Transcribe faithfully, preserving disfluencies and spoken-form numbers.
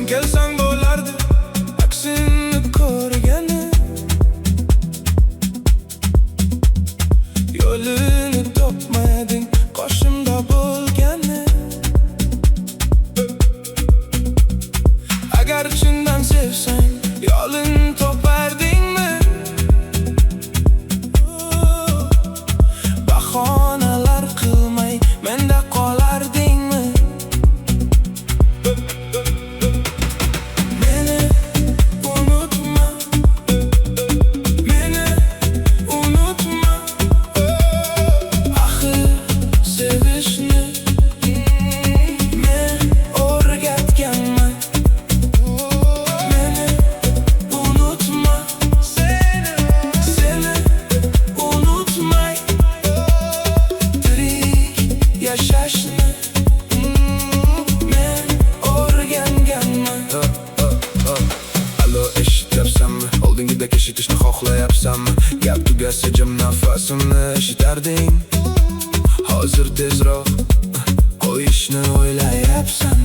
kelsang bo'lardi aksini ko'rgani. Yo'lini topmading qoshimda bo'lgani. Agar chindan sevsang yo'lini topardingmi? Bahonalar qilmay menda qolardingmi? Meni unutma, meni unutma. Axir sevishni men o'rgatganman. Meni unutma, seni seni unutmay tirik yashashni men o'rganganman. Allo, eshityapsanmi? Oldingidek eshitishni xohlayapsanmi? Gap tugasa jim nafasimni eshitarding. Hozir tezroq qo'yishni o'ylayapsan.